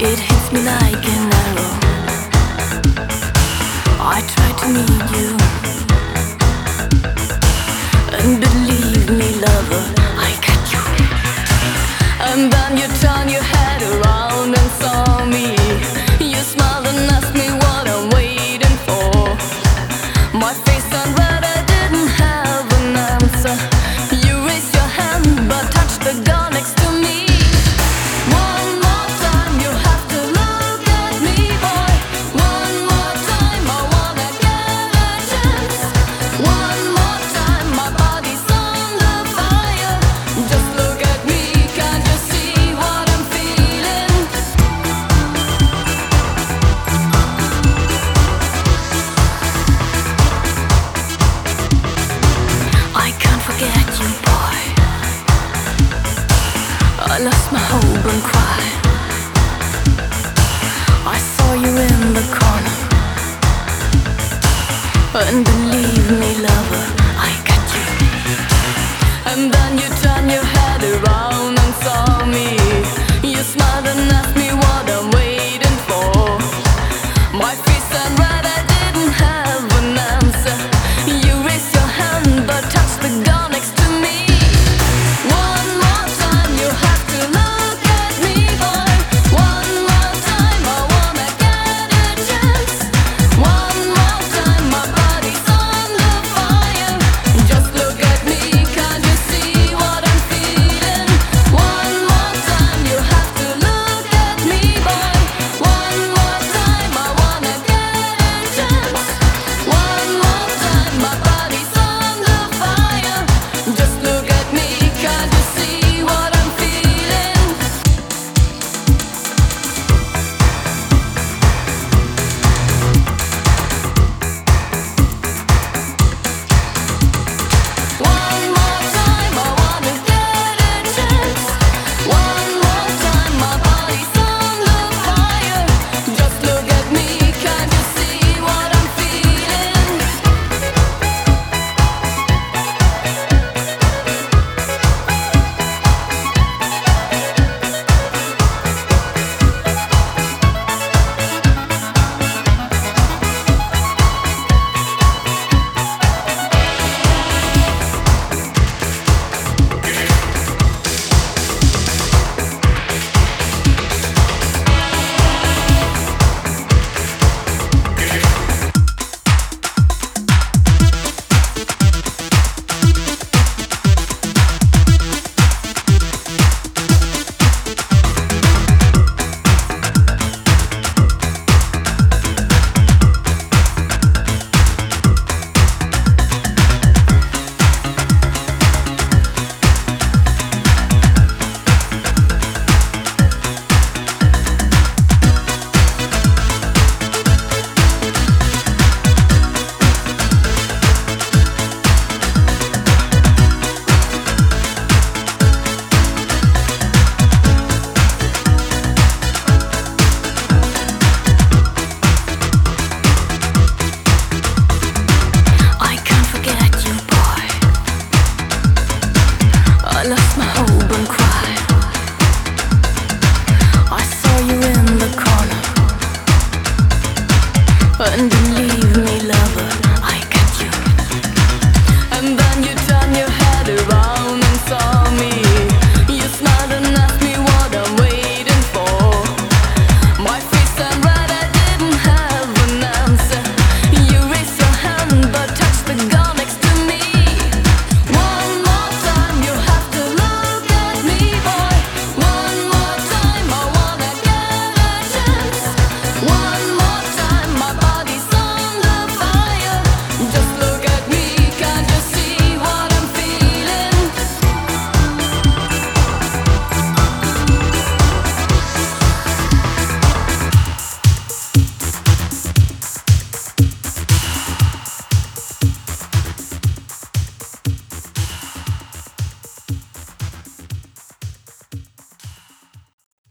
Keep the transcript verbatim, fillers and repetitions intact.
It hits me like an arrow. I try to meet you, and believe me, lover, I got you. And then you turn your head around and saw me. You smiled and asked me what I'm waiting for. My face turned red, I didn't have an answer. You raised your hand but touched the gun next to me. One more time, you have to look at me, boy. One more time, I wanna get a chance. One more time, my body's under fire. Just look at me, can't you see what I'm feeling? I can't forget you, boy. I lost my hope and cried. I saw you in the corner, and believe me, lover, I got you. And then you